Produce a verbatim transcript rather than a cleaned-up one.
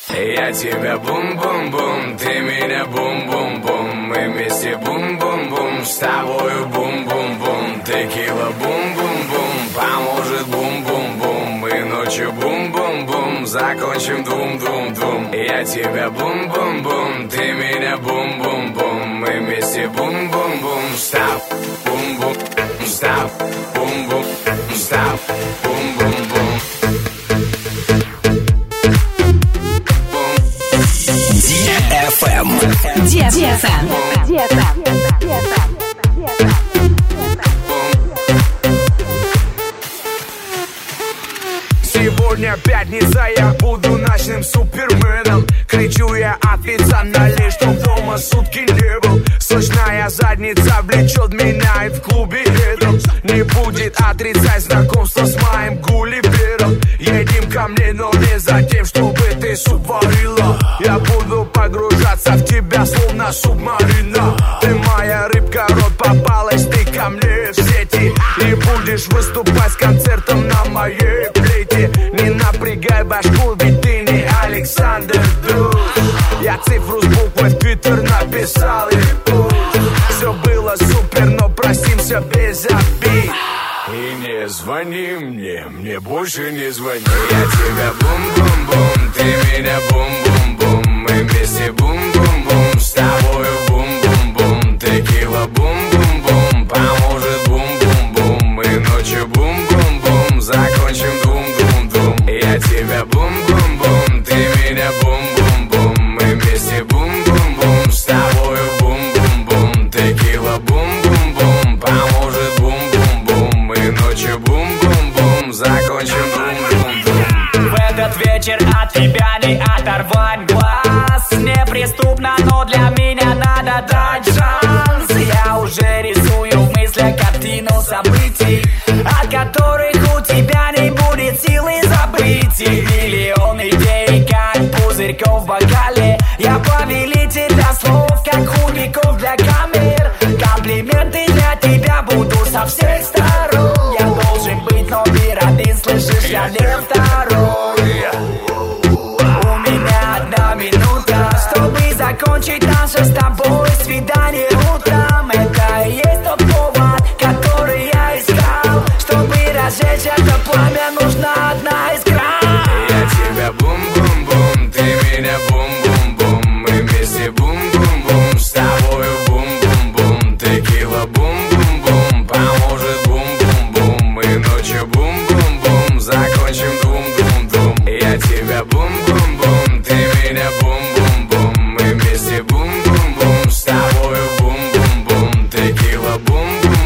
Я тебя бум-бум-бум, ты меня бум-бум-бум. Мы вместе бум-бум-бум, с тобою бум-бум-бум. Текила бум-бум-бум, поможет бум-бум-бум. Мы ночью бум-бум-бум, закончим дум-дум-дум. Я тебя бум-бум-бум, ты меня бум-бум-бум. Мы вместе бум-бум-бум, стап, бум-бум, стап, бум-бум, стап, бум-бум-бум. ди эф эм. ди эф эм. ди эф эм. Сегодня пятница, я буду ночным суперменом. Кричу я официально, лишь чтоб дома сутки не был. Сочная задница влечет меня и в клубе этом не будет отрицать знакомство с моим гулливером. Едем ко мне, но не за тем, чтобы ты суп варила. Я буду погружаться в тебя, словно субмарина. Ты моя рыбка, рот попалась, ты ко мне в сети. И будешь выступать с концертом на моей плите. Не напрягай башку, ведь ты не Александр Душ. Я цифру с буквой в Твиттер написал и пусть. Все было супер, но простимся без обид. И не звони мне, мне больше не звони. Я тебя бум-бум-бум, ты меня бум-бум-бум. Мы вместе бум-бум-бум, с тобою бум-бум-бум. Текила бум-бум-бум, поможет бум-бум-бум. Мы ночью бум-бум-бум, закончим дум-дум-дум. Я тебя бум-бум-бум, ты меня бум-бум-бум. Мы вместе бум-бум-бум, с тобою бум-бум-бум. Текила бум-бум-бум, поможет бум-бум-бум. Мы ночью бум-бум-бум, закончим дум-дум-дум. В этот вечер от тебя не оторвать глаз. Неприступно, но для меня надо дать шанс. Я уже рисую в мыслях картину событий, от которых у тебя не будет силы забыть. И миллион идей, как пузырьков в бокале. Я повелитель для слов, как худиков для камер. Комплименты для тебя буду со всех сторон. Я должен быть номер один, слышишь, я не второй. У меня одна минута, чтобы закончить наше с тобой свидание утром. Это и есть тот повод, который я искал. Чтобы разжечь это пламя, нужна одна искра. Я тебя бум-бум-бум, ты меня бум-бум-бум. Мы вместе бум-бум-бум, с тобою бум-бум-бум. Текила бум-бум-бум, поможет бум-бум-бум. Мы ночью бум-бум-бум, закончим дум-дум-дум. Я тебя бум-бум-бум, ты меня бум-бум-бум. Мы вместе бум-бум-бум, с тобою бум-бум-бум. Текила бум-бум.